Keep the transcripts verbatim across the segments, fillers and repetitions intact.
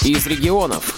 из регионов.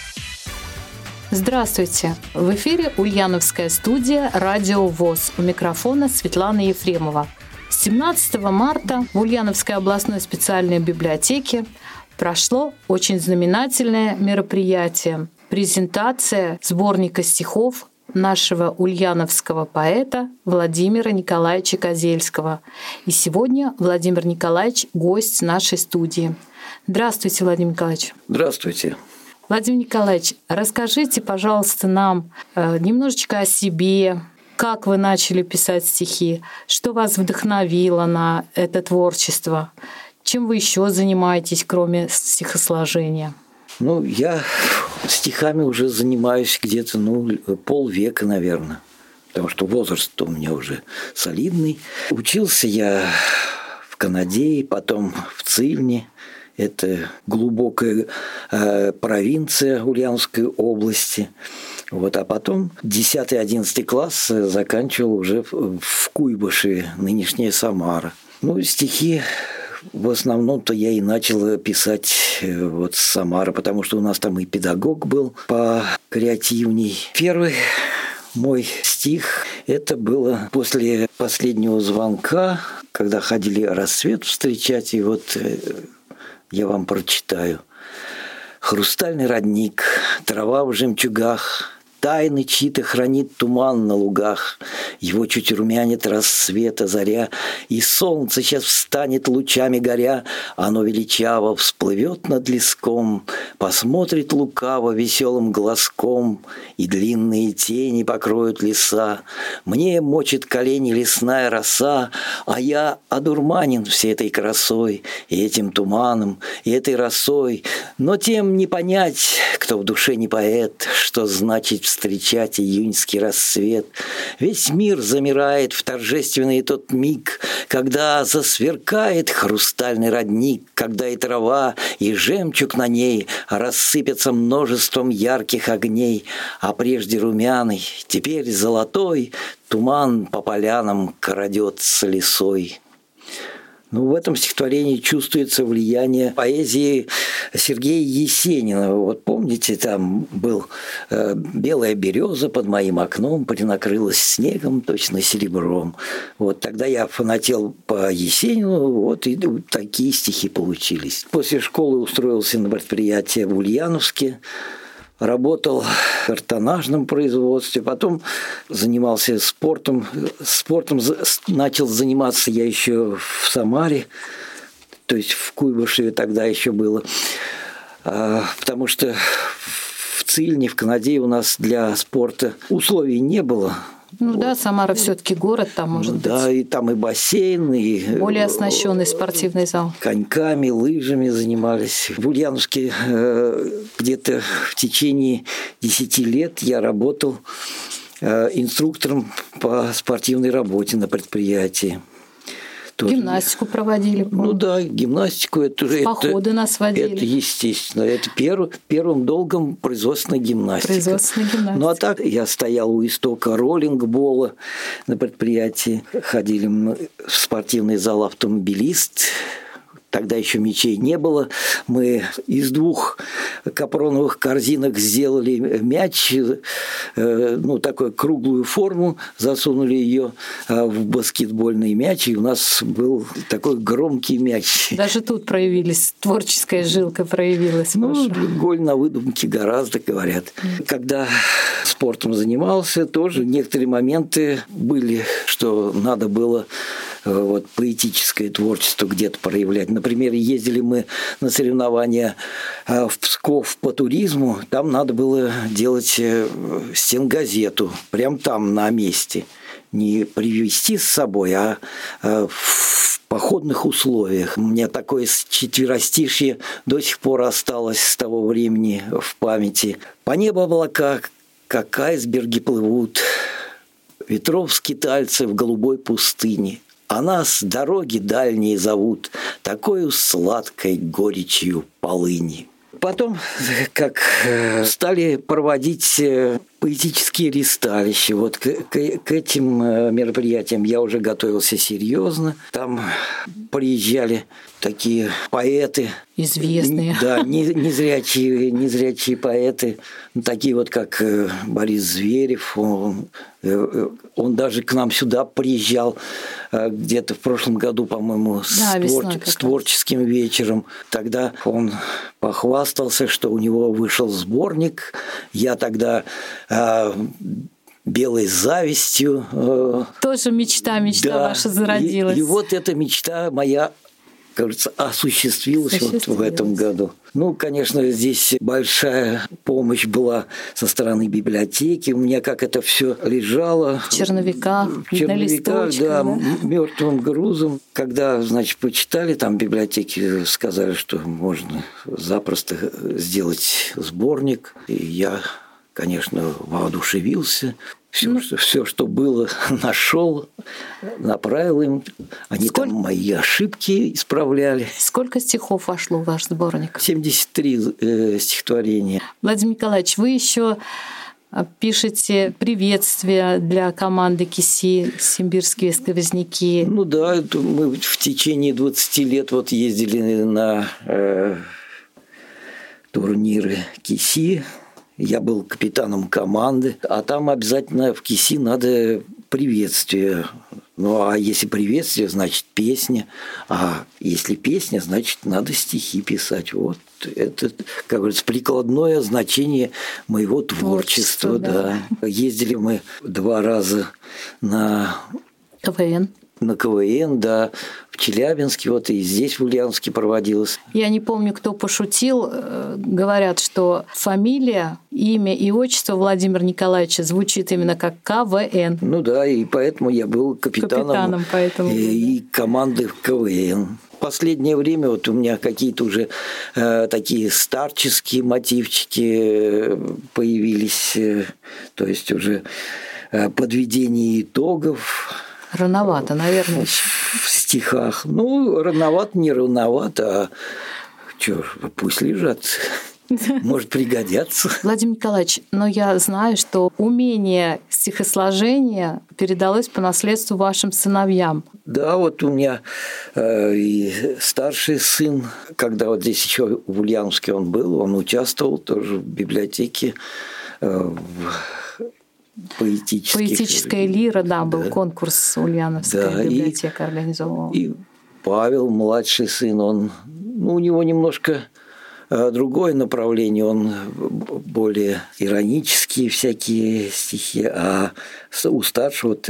Здравствуйте! В эфире Ульяновская студия «Радио ВОС». У микрофона Светлана Ефремова. семнадцатого марта в Ульяновской областной специальной библиотеке прошло очень знаменательное мероприятие – презентация сборника стихов нашего ульяновского поэта Владимира Николаевича Козельского. И сегодня Владимир Николаевич – гость нашей студии. Здравствуйте, Владимир Николаевич. Здравствуйте. Владимир Николаевич, расскажите, пожалуйста, нам э, немножечко о себе, как вы начали писать стихи, что вас вдохновило на это творчество, чем вы еще занимаетесь, кроме стихосложения? Ну, я стихами уже занимаюсь где-то, ну, полвека, наверное, потому что возраст у меня уже солидный. Учился я в Канаде, потом в Цивне. Это глубокая э, провинция Ульяновской области. Вот, а потом десятый-одиннадцатый класс заканчивал уже в, в Куйбышеве, нынешняя Самара. Ну, стихи в основном-то я и начал писать вот с Самары, потому что у нас там и педагог был покреативней. Первый мой стих – это было после последнего звонка, когда ходили рассвет встречать, и вот я вам прочитаю. Хрустальный родник, трава в жемчугах, тайны чьи-то хранит туман на лугах. Его чуть румянит рассвета заря, и солнце сейчас встанет лучами горя. Оно величаво всплывет над леском, посмотрит лукаво веселым глазком, и длинные тени покроют леса. Мне мочит колени лесная роса, а я одурманен всей этой красой, и этим туманом, и этой росой. Но тем не понять, кто в душе не поэт, что значит встречать июньский рассвет. Весь мир замирает в торжественный тот миг, когда засверкает хрустальный родник, когда и трава, и жемчуг на ней рассыпятся множеством ярких огней, а прежде румяный, теперь золотой, туман по полянам крадется лесой. Ну, в этом стихотворении чувствуется влияние поэзии Сергея Есенина. Вот помните, там был э, «Белая береза под моим окном принакрылась снегом, точно серебром». Вот тогда я фанател по Есенину, вот и такие стихи получились. После школы устроился на предприятие в Ульяновске. Работал в картонажном производстве, потом занимался спортом. Спортом начал заниматься я еще в Самаре, то есть в Куйбышеве тогда еще было, потому что в Цивне, в Канаде у нас для спорта условий не было. Ну вот. Да, Самара все-таки город, там может да, быть. Да, и там и бассейн, и более оснащенный спортивный зал. Коньками, лыжами занимались. В Ульяновске где-то в течение десяти лет я работал инструктором по спортивной работе на предприятии. Тоже. Гимнастику проводили. Помню. Ну да, гимнастику. Это, Походы это, нас водили. Это естественно. Это первым, первым долгом производственная гимнастика. Производственная гимнастика. Ну а так я стоял у истока роллингбола на предприятии. Ходили в спортивный зал «Автомобилист». Тогда еще мячей не было. Мы из двух капроновых корзинок сделали мяч, ну, такую круглую форму, засунули ее в баскетбольный мяч, и у нас был такой громкий мяч. Даже тут проявились, творческая жилка проявилась. Ну, голь на выдумке гораздо, говорят. Когда спортом занимался, тоже некоторые моменты были, что надо было вот поэтическое творчество где-то проявлять. Например, ездили мы на соревнования в Псков по туризму, там надо было делать стенгазету, прям там на месте. Не привезти с собой, а в походных условиях. У меня такое четверостишье до сих пор осталось с того времени в памяти. По небу облака, как айсберги плывут, ветров скитальцы в голубой пустыне. А нас дороги дальние зовут такою сладкой горечью полыни. Потом, как стали проводить поэтические ристалища, вот к, к, к этим мероприятиям я уже готовился серьезно. Там приезжали такие поэты. Известные. Да, незрячие, незрячие поэты, такие вот, как Борис Зверев. Он, он даже к нам сюда приезжал где-то в прошлом году, по-моему, с, да, твор... с творческим вечером. Тогда он похвастался, что у него вышел сборник. Я тогда... «Белой завистью». Тоже мечта, мечта да, ваша зародилась. И, и вот эта мечта моя, кажется, осуществилась, осуществилась вот в этом году. Ну, конечно, здесь большая помощь была со стороны библиотеки. У меня как это все лежало. В черновиках, в черновиках, да, да, мертвым грузом. Когда, значит, почитали, там библиотеки сказали, что можно запросто сделать сборник. И я... конечно, воодушевился. Все, ну, что, все, что было, нашел, направил им. Они сколько... там мои ошибки исправляли. Сколько стихов вошло в ваш сборник? семьдесят три э, стихотворения. Владимир Николаевич, вы еще пишете приветствия для команды КИСИ «Симбирские сквозняки». Ну да, это мы в течение двадцати лет вот ездили на э, турниры КИСИ. Я был капитаном команды, а там обязательно в КИСИ надо приветствие. Ну, а если приветствие, значит песня. А если песня, значит надо стихи писать. Вот это, как говорится, прикладное значение моего творчества. Творчество, да. Да. Ездили мы два раза на КВН. На КВН, да, в Челябинске, вот и здесь в Ульяновске проводилось. Я не помню, кто пошутил. Говорят, что фамилия, имя и отчество Владимира Николаевича звучит именно как КВН. Ну да, и поэтому я был капитаном, капитаном поэтому, и, и команды в КВН. В последнее время вот у меня какие-то уже э, такие старческие мотивчики появились, э, то есть уже э, подведение итогов. Рановато, наверное. В стихах. Ну, рановато, не рановато, а что, пусть лежат. Может пригодятся. Владимир Николаевич, но я знаю, что умение стихосложения передалось по наследству вашим сыновьям. Да, вот у меня э, и старший сын, когда вот здесь еще в Ульяновске он был, он участвовал тоже в библиотеке, э, в поэтических... Поэтическая лира, да, был да. конкурс Ульяновская да, библиотека и, организовывала. И Павел, младший сын, он, ну, у него немножко другое направление, он более иронические всякие стихи, а у старшего-то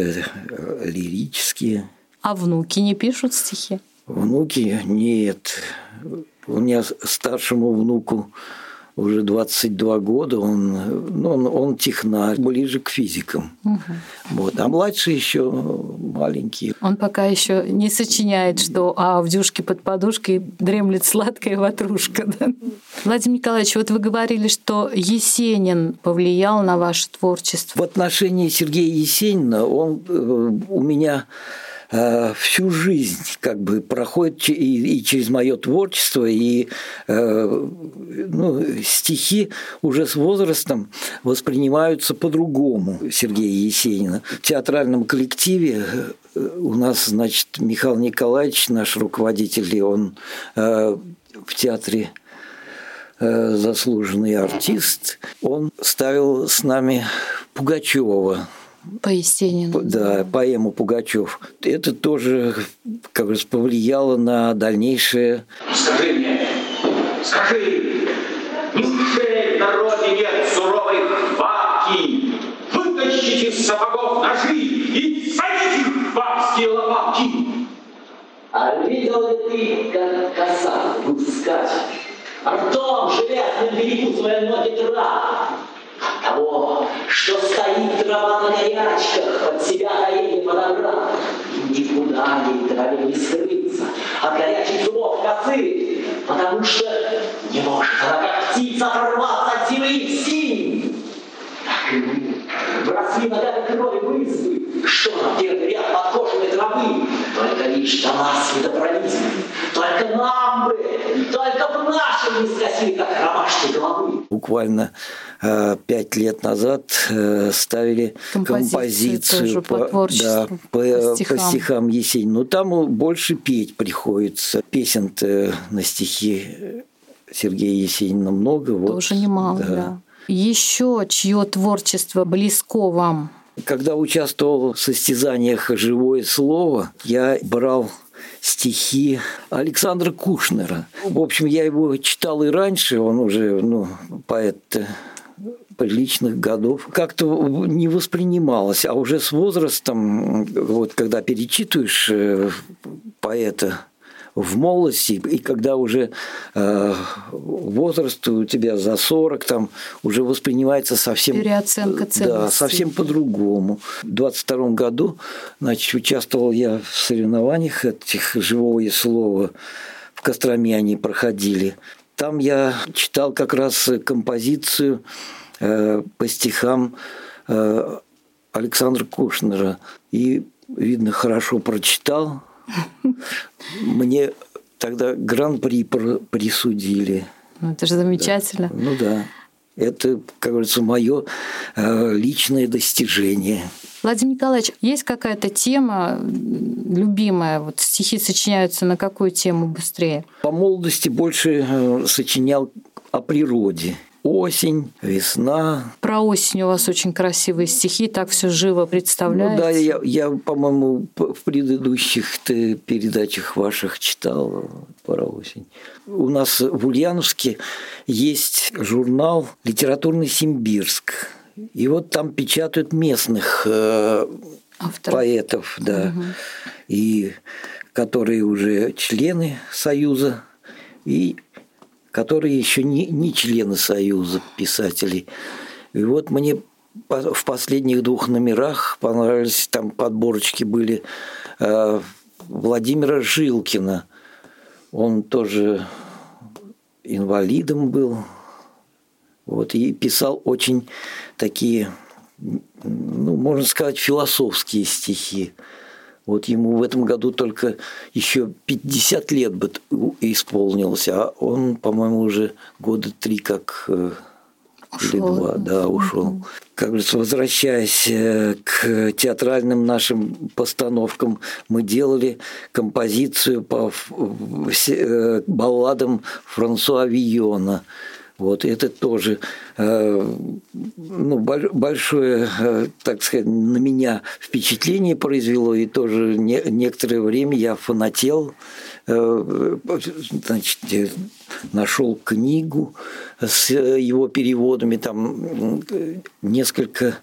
лирические. А внуки не пишут стихи? Внуки нет. У меня старшему внуку уже двадцать два года, он, ну, он, он технарь, ближе к физикам. Угу. Вот. А младший еще маленький. Он пока еще не сочиняет, что а в дюшке под подушкой дремлет сладкая ватрушка. Да? Владимир Николаевич, вот вы говорили, что Есенин повлиял на ваше творчество. В отношении Сергея Есенина он у меня всю жизнь как бы проходит и, и через мое творчество, и э, ну, стихи уже с возрастом воспринимаются по-другому Сергея Есенина. В театральном коллективе у нас, значит, Михаил Николаевич, наш руководитель, и он э, в театре э, заслуженный артист, он ставил с нами Пугачёва. По Есенину. Да, поэму «Пугачев». Это тоже, как раз, повлияло на дальнейшее... Скажи мне, скажи, неужели в народе нет суровой хватки? Вытащите из сапогов ножи и садите их в бабские лопатки! А видел ли ты, как коса скачет, ртом железным берегу свои ноги трав? Того, что стоит трава на горячках, под себя колени подобрав, никуда ей траве не скрыться от горячих зубов косы, потому что не может она, как птица, оторваться от земли в синь. Так и мы бросли ногами крови в избы, что на первый ряд подкошенной травы, только лишь до нас не допронизм, только нам бы, только в нашем не скосили, как ромашки головы. У буквально пять лет назад ставили композицию, композицию по, по, по, да, по, по стихам, по стихам Есенина. Но там больше петь приходится. Песен-то на стихи Сергея Есенина много. Тоже вот, немало, да. да. Еще чье творчество близко вам? Когда участвовал в состязаниях «Живое слово», я брал стихи Александра Кушнера. В общем, я его читал и раньше, он уже ну, поэт приличных годов. Как-то не воспринималось, а уже с возрастом, вот когда перечитываешь поэта в молодости, и когда уже э, возраст у тебя за сорок, там уже воспринимается совсем... Переоценка ценностей. Да, совсем по-другому. В двадцать втором году, значит, участвовал я в соревнованиях этих «Живое слово». В Костроме они проходили. Там я читал как раз композицию э, по стихам э, Александра Кушнера. И, видно, хорошо прочитал. Мне тогда гран-при присудили. Ну, это же замечательно. Да. Ну да. Это, как говорится, мое э, личное достижение. Владимир Николаевич, есть какая-то тема любимая? Вот стихи сочиняются на какую тему быстрее? По молодости больше э, сочинял о природе. Осень, весна. Про осень у вас очень красивые стихи, так все живо представляется. Ну да, я, я по-моему, в предыдущих передачах ваших читал про осень. У нас в Ульяновске есть журнал «Литературный Симбирск». И вот там печатают местных э, поэтов, да, угу. и которые уже члены Союза, и которые еще не, не члены Союза писателей. И вот мне в последних двух номерах понравились, там подборочки были э, Владимира Жилкина. Он тоже инвалидом был. Вот, и писал очень такие, ну, можно сказать, философские стихи. Вот ему в этом году только еще пятьдесят лет бы исполнилось, а он, по-моему, уже года три как ушел. Или два, да, ушел. Mm-hmm. Как говорится, возвращаясь к театральным нашим постановкам, мы делали композицию по балладам Франсуа Вийона. Вот это тоже э, ну, большое, э, так сказать, на меня впечатление произвело, и тоже не, некоторое время я фанател, э, значит, нашел книгу с его переводами, там несколько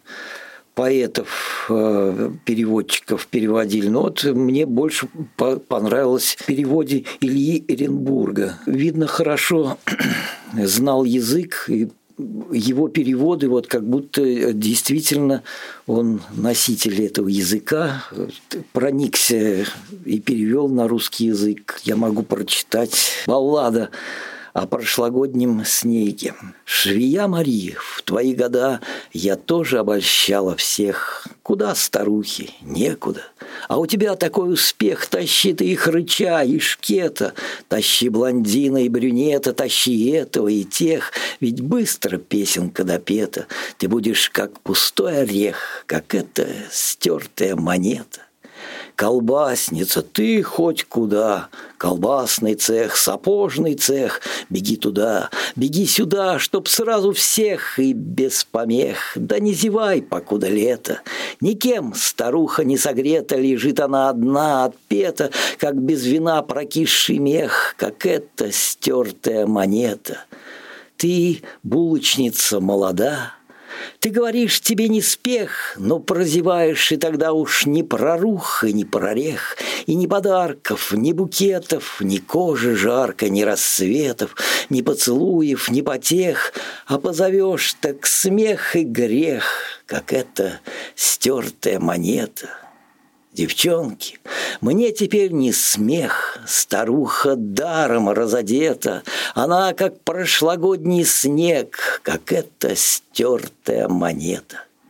поэтов, переводчиков переводили. Но вот мне больше понравилось в переводе Ильи Эренбурга. Видно, хорошо знал язык, и его переводы, вот как будто действительно он носитель этого языка, проникся и перевел на русский язык. Я могу прочитать баллада о прошлогоднем снеге. Швея Мари, в твои года я тоже обольщала всех. Куда, старухи? Некуда. А у тебя такой успех, тащи ты их рыча и шкета, тащи блондина и брюнета, тащи этого и тех, ведь быстро песенка допета, ты будешь как пустой орех, как эта стертая монета. Колбасница, ты хоть куда, колбасный цех, сапожный цех, беги туда, беги сюда, чтоб сразу всех и без помех, да не зевай, покуда лето, никем старуха не согрета, лежит она одна, отпета, как без вина прокисший мех, как эта стертая монета. Ты, булочница, молода, ты говоришь, тебе не спех, но прозеваешь, и тогда уж ни прорух, и ни прорех, и ни подарков, ни букетов, ни кожи жарко, ни рассветов, ни поцелуев, ни потех, а позовешь так смех и грех, как эта стертая монета. Девчонки, мне теперь не смех, старуха даром разодета, она как прошлогодний снег, как эта стертая монета.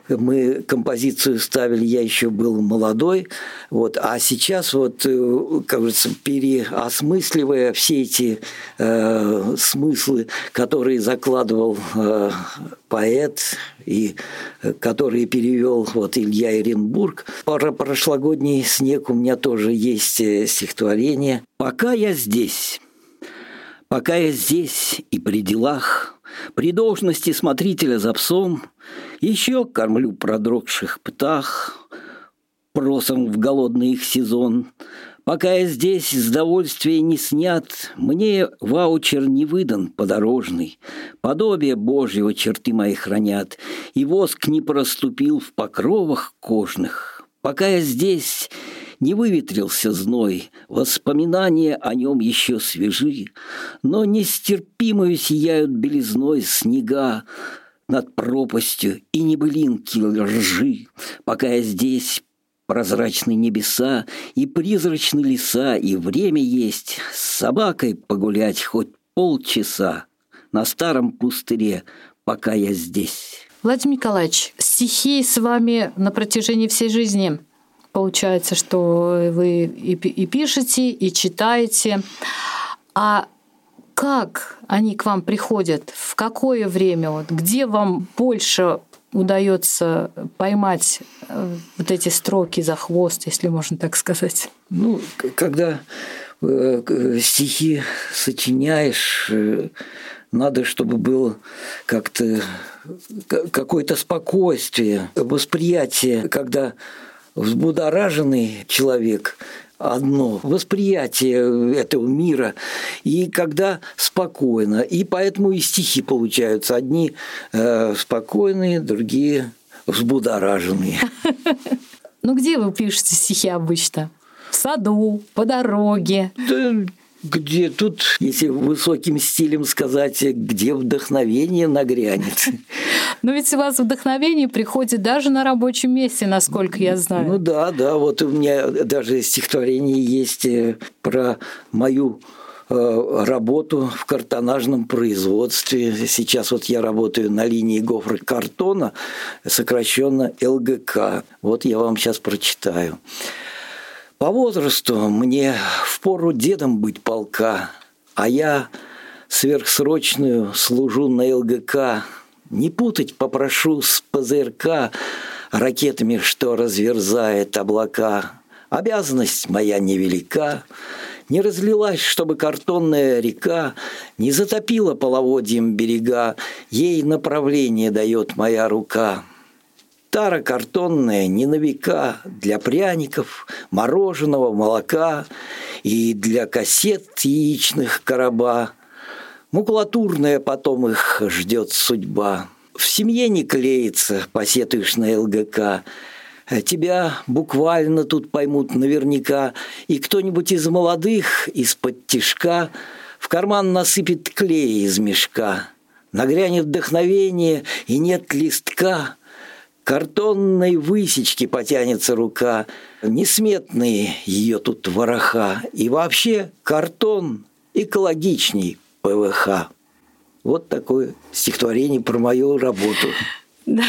мы композицию ставили, я еще был молодой, вот, а сейчас вот, как говорится, переосмысливая все эти э, смыслы, которые закладывал э, поэт и которые перевел вот Илья Эренбург, про прошлогодний снег у меня тоже есть стихотворение. «Пока я здесь, пока я здесь и при делах, при должности смотрителя за псом, еще кормлю продрогших птах просом в голодный их сезон. Пока я здесь, с довольствия не снят, мне ваучер не выдан подорожный, подобие Божьего черты мои хранят, и воск не проступил в покровах кожных. Пока я здесь, не выветрился зной, воспоминания о нем еще свежи, но нестерпимою сияют белизной снега над пропастью и небылинки ржи. Пока я здесь, прозрачные небеса и призрачные леса, и время есть с собакой погулять хоть полчаса на старом пустыре, пока я здесь». Владимир Николаевич, стихи с вами на протяжении всей жизни. Получается, что вы и, и пишете, и читаете. А как они к вам приходят? В какое время? Вот, где вам больше удается поймать вот эти строки за хвост, если можно так сказать? Ну, когда э, стихи сочиняешь, э, надо, чтобы было как-то какое-то спокойствие, восприятие, когда взбудораженный человек, одно восприятие этого мира, и когда спокойно. И поэтому и стихи получаются. Одни э, спокойные, другие взбудораженные. Ну, где вы пишете стихи обычно? В саду, по дороге? Да, где тут, если высоким стилем сказать, где вдохновение нагрянет. Но ведь у вас вдохновение приходит даже на рабочем месте, насколько я знаю. Ну да, да, вот у меня даже стихотворение есть про мою работу в картонажном производстве. Сейчас вот я работаю на линии гофрокартона, сокращенно эл гэ ка. Вот я вам сейчас прочитаю. По возрасту мне впору дедом быть полка, а я сверхсрочную служу на эл гэ ка. Не путать попрошу с пэ зэ эр ка ракетами, что разверзает облака. Обязанность моя невелика. Не разлилась, чтобы картонная река не затопила половодьем берега. Ей направление дает моя рука. Тара картонная не на века для пряников, мороженого, молока и для кассет яичных короба. Макулатурная потом их ждет судьба. В семье не клеится, посетуешь на эл гэ ка. Тебя буквально тут поймут наверняка, и кто-нибудь из молодых из-под тишка в карман насыпет клей из мешка. Нагрянет вдохновение, и нет листка. Картонной высечки потянется рука, несметные ее тут вороха, и вообще картон экологичней пэ вэ ха. Вот такое стихотворение про мою работу. Да,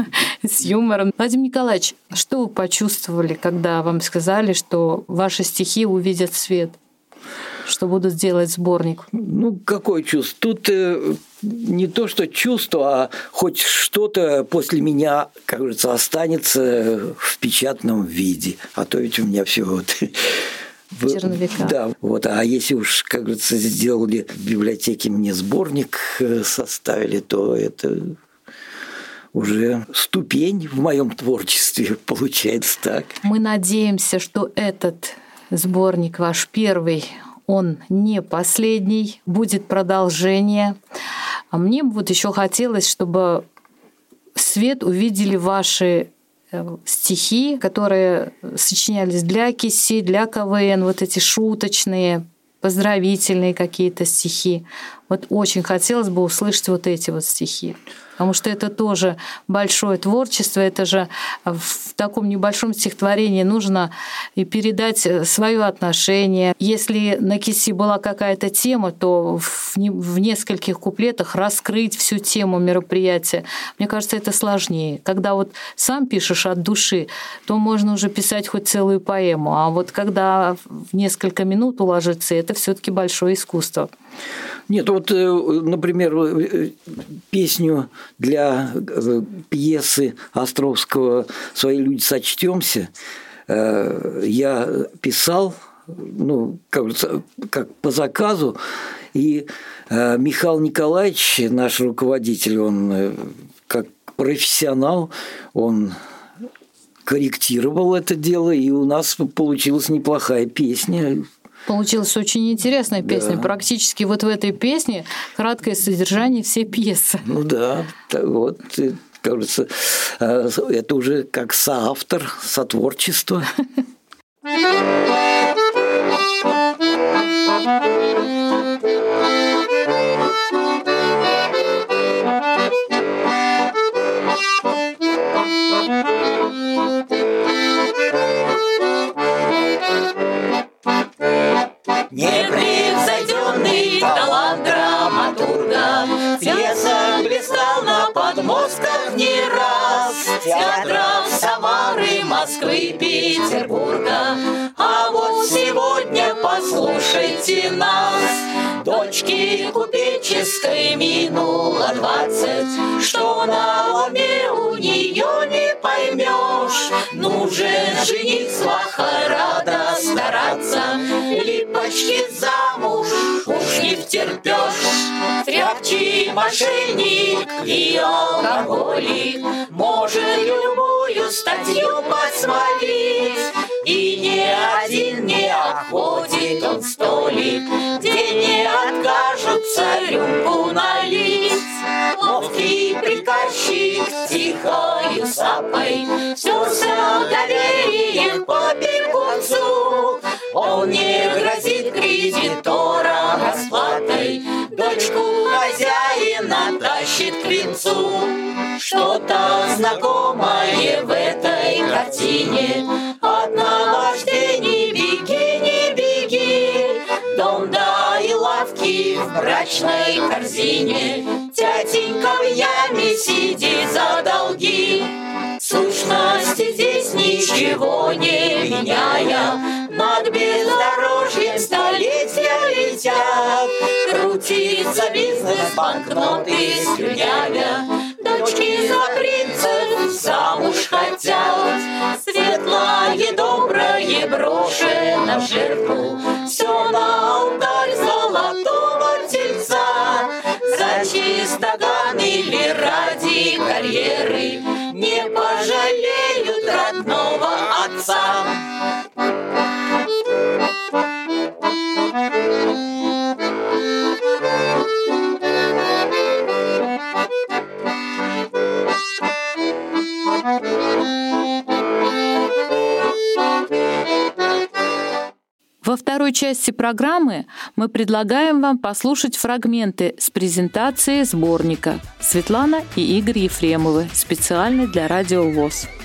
с юмором. Владимир Николаевич, что вы почувствовали, когда вам сказали, что ваши стихи увидят свет, что будут делать сборник? Ну, какое чувство? Тут э, не то, что чувство, а хоть что-то после меня, как говорится, останется в печатном виде. А то ведь у меня все вот... Черновика. Да, вот. А если уж, как говорится, сделали в библиотеке мне сборник, составили, то это уже ступень в моем творчестве, получается так. Мы надеемся, что этот сборник ваш первый, он не последний, будет продолжение. А мне бы вот еще хотелось, чтобы свет увидели ваши стихи, которые сочинялись для КИСи, для ка вэ эн, вот эти шуточные, поздравительные какие-то стихи. Вот очень хотелось бы услышать вот эти вот стихи. Потому что это тоже большое творчество, это же в таком небольшом стихотворении нужно и передать свое отношение. Если на киси была какая-то тема, то в, не, в нескольких куплетах раскрыть всю тему мероприятия. Мне кажется, это сложнее. Когда вот сам пишешь от души, то можно уже писать хоть целую поэму. А вот когда в несколько минут уложиться, это все-таки большое искусство. Нет, вот, например, песню для пьесы Островского «Свои люди, сочтёмся» я писал, ну, как, как по заказу, и Михаил Николаевич, наш руководитель, он как профессионал, он корректировал это дело, и у нас получилась неплохая песня. Получилась очень интересная песня. Да. Практически вот в этой песне краткое содержание всей пьесы. Ну да, вот, кажется, это уже как соавтор, сотворчество. Непревзойденный талант драматурга в пьесах блистал на подмостках не раз, театров Самары, Москвы, Петербурга. А вот сегодня послушайте нас, дочки купеческой минуло двадцать, что на уме у нее не поймешь. Нужен жених, сваха, рада стараться, липочки замуж уж не втерпешь. Тряпчий мошенник и алкоголик может любую статью посмотреть, и ни один не обходит он столик, где не откажутся рюмку налить. Ловкий приказчик тихою сапой все с доверием по бегунцу, он не грозит кредиторам расплатой, дочку хозяина тащит к венцу. Что-то знакомое в этой картине, от наваждений беги, не беги. Дом да и лавки в брачной корзине, тятенька в яме сидит за долги. Сущности здесь ничего не меняя, над бездорожьем столетия летят. Крутится бизнес, банкноты слюнявя, дочки за принцев замуж хотят. Светлое, доброе брошено в жертву, все на алтарь золотого тельца. За чистоган или ради карьеры не пожалеют родного отца. Во второй части программы мы предлагаем вам послушать фрагменты с презентации сборника «Светлана и Игорь Ефремовы» специально для Радио ВОС.